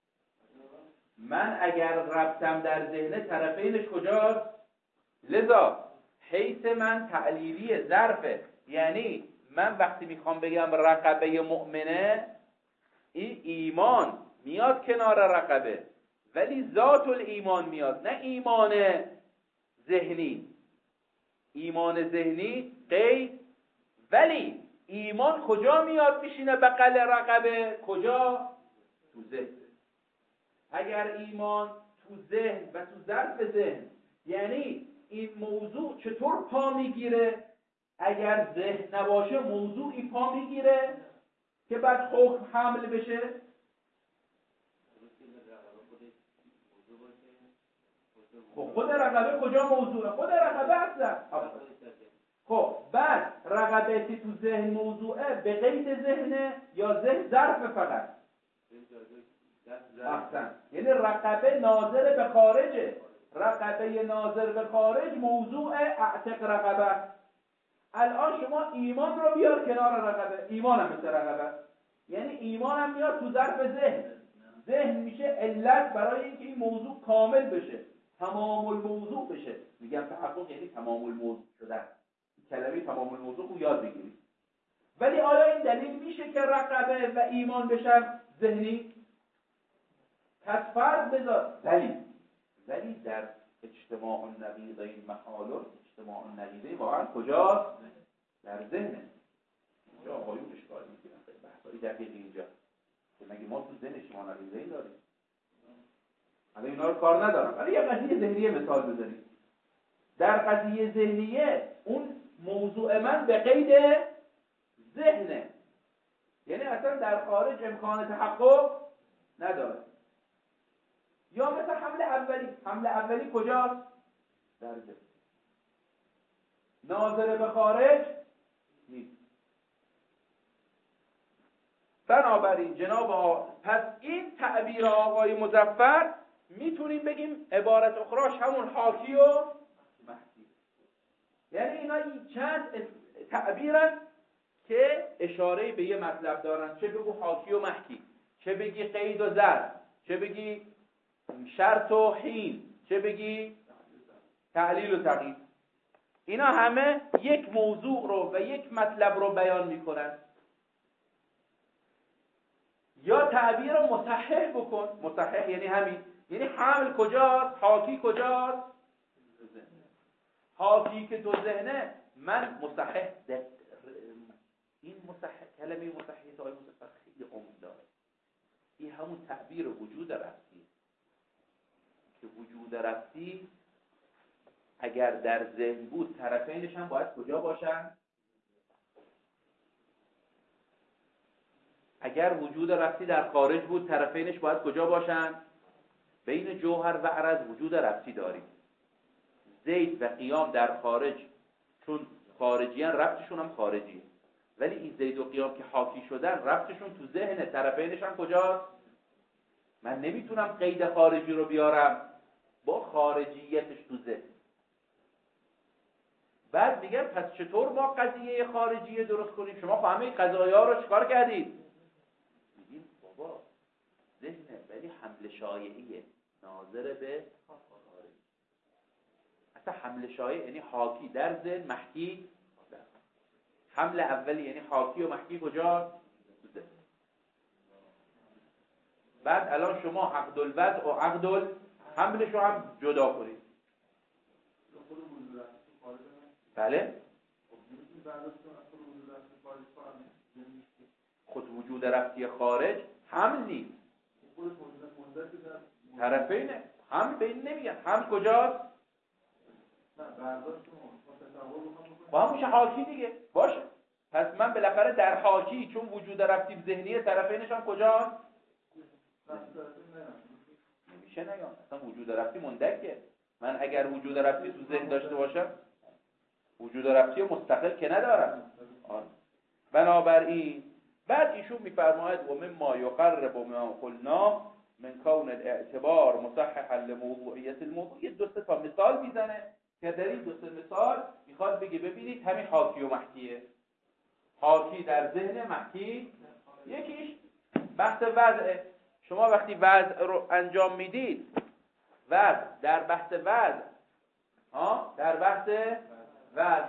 من اگر ربطم در ذهن، طرفینش کجاست؟ لذا حیث من تعلیلی ظرفه، یعنی من وقتی میخوام بگم رقبه مؤمنه، این ایمان میاد کنار رقبه، ولی ذات الایمان میاد، نه ایمان ذهنی. ایمان ذهنی قید، ولی ایمان کجا میاد میشینه بغل رقبه؟ کجا؟ تو ذهن. اگر ایمان تو ذهن و تو ظرف ذهن، یعنی این موضوع چطور پا میگیره؟ اگر ذهن نباشه موضوعی پا میگیره که بعد حکم حمل بشه. خود رقبه کجا موضوعه؟ خود رقبه اصلا. خب بعد رقبه که تو ذهن موضوعه به قید ذهنه یا ذهن ظرف فقط؟ احسن، یعنی رقبه ناظر به خارجه. رقبه ناظر به خارج موضوع اعتق رقبه. الان شما ایمان رو بیار کنار رقبه، ایمان هم مثل رقبه، یعنی ایمان هم میاد تو ظرف ذهن میشه علت برای اینکه این موضوع کامل بشه، تمام الموضوع بشه. میگم تحقق یعنی تمام الموضوع شدن. کلمه تمام الموضوع رو یاد بگیرید. ولی آیا این دلیل میشه که رقبه و ایمان بشن ذهنی؟ پس فرض بذار، ولی در اجتماع النقیضین محال، اجتماع النقیضین واقعا کجاست؟ در ذهنه. اینجا آقایون اشکال میگیرن، بحثایی دقیق اینجا که مگه ما تو ذهن اجتماع النقیضین داریم؟ حالا اینا رو کار ندارم، ولی یه قضیه ذهنی مثال بزنیم. در قضیه ذهنیه اون موضوع من به قید ذهنه، یعنی اصلا در خارج امکان تحقق نداره. یا مثل حمل اولی کجاست؟ در ذهن، ناظر به خارج نیست. بنابراین پس این تعبیر آقای مظفر میتونیم بگیم عبارت اخراش همون حاکی و محکی، یعنی اینا چند تعبیرن که اشاره به یه مطلب دارن، چه بگو حاکی و محکی، چه بگی قید و ظرف، چه بگی شرط و حین، چه بگی تعلیل و تقیید. اینا همه یک موضوع رو و یک مطلب رو بیان میکنن. یا تعبیر رو مصحح بکن. مصحح یعنی همین، یعنی حمل کجاست؟ حاکی کجاست؟ حاکی که تو ذهنه. من مصحح این مصحح، کلمه مصحح آقای مصحح خیلی عمق داره. این همون تعبیر وجود رفتی که وجود رفتی اگر در ذهن بود طرفینش هم باید کجا باشن؟ اگر وجود رفتی در خارج بود طرفینش باید کجا باشن؟ بین جوهر و عرض وجود رفتی داریم. زید و قیام در خارج چون خارجیان ربطشون هم خارجیه، ولی این زید و قیام که حاکی شدن ربطشون تو ذهنه، طرفینش هم کجاست؟ من نمیتونم قید خارجی رو بیارم با خارجیتش تو ذهن. بعد میگن پس چطور ما قضیه خارجیه درست کنیم؟ شما همه قضایا رو چکار کردید؟ میگیم بابا ذهنه ولی حمل شایعیه ناظر به خارج. اصلا حمل شایع یعنی حاکی در ذهن، محکی در. حمل اولی یعنی حاکی و محکی کجا؟ بعد الان شما عقد الوضع و عقد الحملش رو هم جدا کنید. بله؟ خود وجود رفتی خارج حمل نیست، طرفینه. حمل بین نمیگن. حمل کجاست؟ با همونش حاکی دیگه باشه. پس من بالاخره در حاکی چون وجود رفتی ذهنیه طرفینش هم کجاست؟ نمیشه نگم. اصلا وجود رفتی مندکه. من اگر وجود رفتی تو ذهن داشته باشم وجود رفتی مستقل که ندارم. بنابراین بعد ایشون میفرماید و مما یقرب ما قلنا من کون الاعتبار مصححا لموضوعیت الموضوع. دو تا مثال میزنه که در این دو مثال میخواد بگه ببینید همین حاکی و محکیه. حاکی در ذهن، محکی یکیش بحث وضعه. شما وقتی وضع رو انجام میدید، وضع در بحث وضع در بحث وضع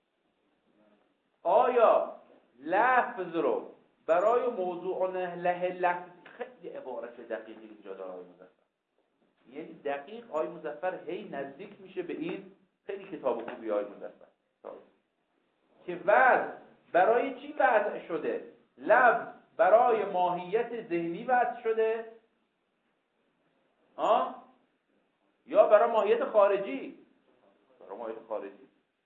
آیا لفظ رو برای موضوع له لفظ، خیلی عبارت دقیقی اینجا داره آقای مظفر، یعنی دقیق آقای مظفر هی نزدیک میشه به این. خیلی کتاب خوبی آقای مظفر که وضع برای چی وضع شده؟ لفظ برای ماهیت ذهنی وضع شده یا برای ماهیت خارجی؟ برای ماهیت خارجی.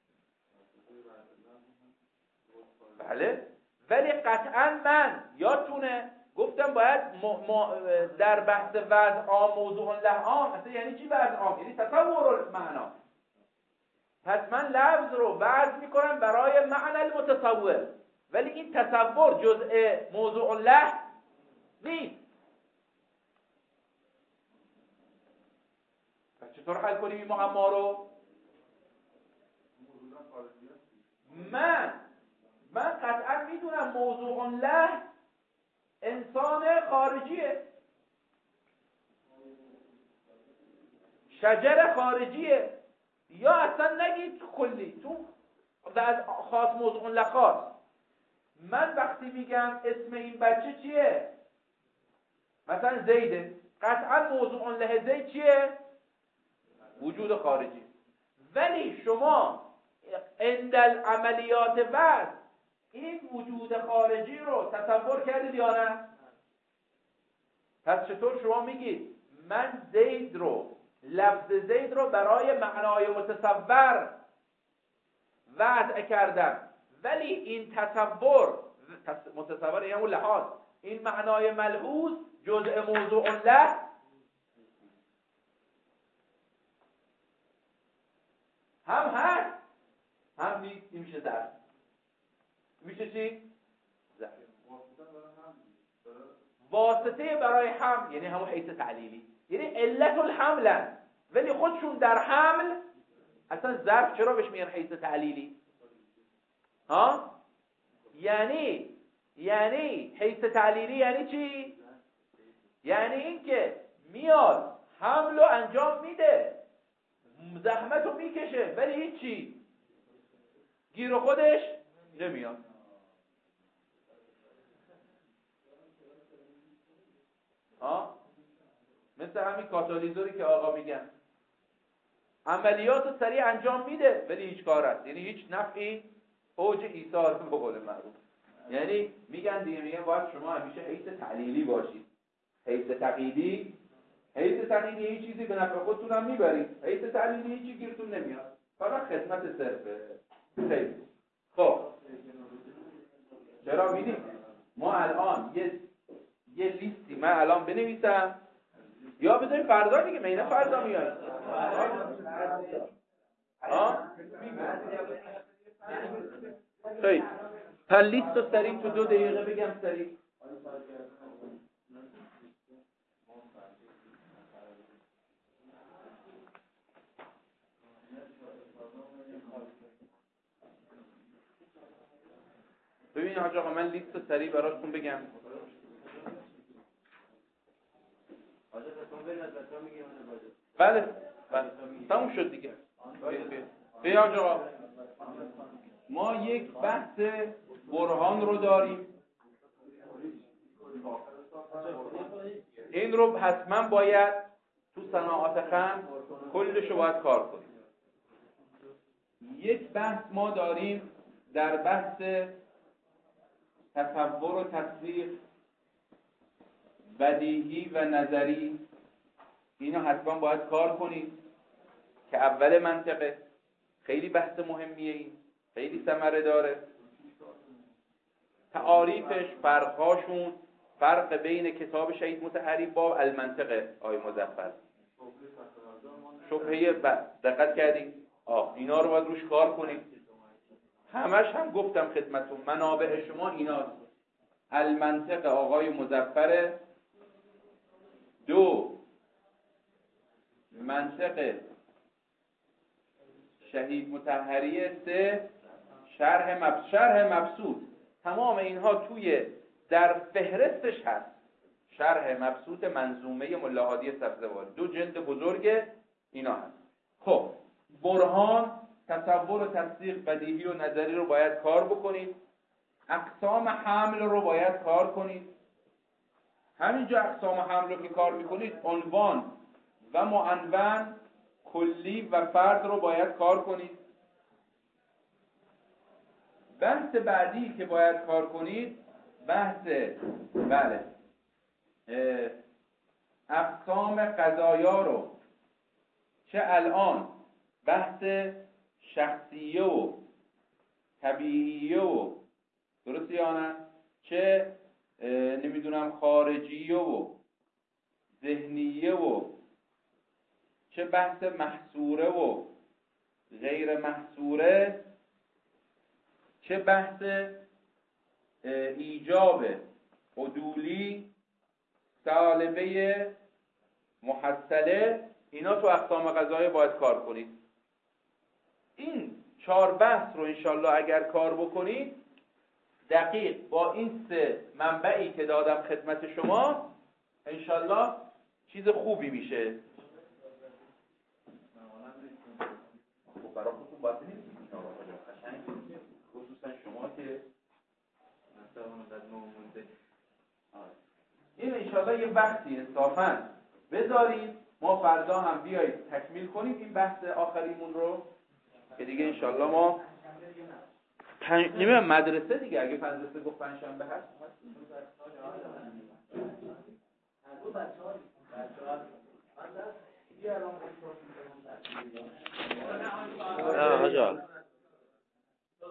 بله، ولی قطعا من یادتونه گفتم باید در بحث وضع عام موضوع له عام. اصلا یعنی چی وضع عام؟ یعنی تصور معنا. پس من لفظ رو وضع میکنم برای معنی المتصور، ولی این تصور جزء موضوع له نیست. پس چطور حل کنیم این معما رو؟ من قطعا میدونم موضوع له انسان خارجیه، شجر خارجیه، یا اصلا نگید کلی تو از خاص موضوع له خاص. من وقتی میگم اسم این بچه چیه، مثلا زیده، قطعا موضوع له زید چیه؟ وجود خارجی. ولی شما اندل عملیات وضع این وجود خارجی رو تصور کردید یا نه؟ پس چطور شما میگید من زید رو لفظ زید رو برای معنای متصور وضع کردم، ولی این تصور متصور یعنی اون لحاظ، این معنای ملحوظ جزء موضوع له هم هست هم نیست. این میشه ظرف. میشه چی؟ ظرف. واسطه برای حمل یعنی همون حیث تعلیلی، یعنی علت الحمل، ولی خودشون در حمل اصلا ظرف چرا بهش میگن حیث تعلیلی؟ ها؟ یعنی حیث تعلیلی یعنی چی؟ یعنی این که میاد حمل رو انجام میده، زحمت رو میکشه، ولی هیچی گیر خودش نمیاد. مثل همین کاتالیزوری که آقا میگن عملیات رو سریع انجام میده ولی هیچ کار است، یعنی هیچ نفعی اوج ایثار به قول معروف. یعنی میگن باید شما همیشه حیث تعلیلی باشید، حیث تقییدی هیچ چیزی به نفع خودتون هم میبرید، حیث تعلیلی هیچی گیرتون نمیاد، فقط خدمت صرفه. خیلی خب چرا میدیم ما الان یه لیستی من الان بنویسم یا بذاریم فردا دیگه، مینه فردا میاد خیلی پر لیست رو سریع تو 2 دقیقه بگم سریع. ببینید حاج آقا من لیست رو سریع براتون بگم. بله تموم شد دیگه. ببین حاج آقا ما یک بحث برهان رو داریم، این رو حتما باید تو صناعات خام کلش رو باید کار کنیم. یک بحث ما داریم در بحث تصور و تصدیق بدیهی و نظری، اینو حتما باید کار کنید که اول منطقه خیلی بحث مهمیه، این خیلی ثمره داره. تعاریفش، فرقهاشون، فرق بین کتاب شهید مطهری با المنطقه آقای مظفر، شبهه دقت کردید؟ اینا رو باید روش کار کنید. همش هم گفتم خدمتتون منابع شما ایناست: المنطق آقای مظفر، 2 منطق شهید مطهری، 3 شرح مبسوط. تمام اینها توی در فهرستش هست. شرح مبسوط منظومه ملا هادی سبزواری، 2 جلد بزرگ اینا هست. خب برهان، تصور و تصدیق بدیهی و نظری رو باید کار بکنید. اقسام حمل رو باید کار کنید. همینجا اقسام حمل رو که کار میکنید، عنوان و معنون، کلی و فرد رو باید کار کنید. بحث بعدی که باید کار کنید بحث اقسام قضایا رو، چه الان بحث شخصیه و طبیعیه و درسته یا نه، چه نمیدونم خارجیه و ذهنیه و چه بحث محصوره و غیر محصوره، چه بحث ایجاب عدولی، سالبه، محصله، اینا تو اقسام قضایی باید کار کنید. این 4 بحث رو انشالله اگر کار بکنید دقیق با این 3 منبعی که دادم خدمت شما، انشالله چیز خوبی میشه. خب برای خودتون باید بنویسید اینا رو قشنگ، خصوصا شما که این انشالله یه بحثی انصافاً بذارید، ما فردا هم بیایید تکمیل کنیم این بحث آخریمون رو که دیگه انشالله ما نمیدونم مدرسه دیگه، اگه مدرسه گفت پنجشنبه هست نه آقا جان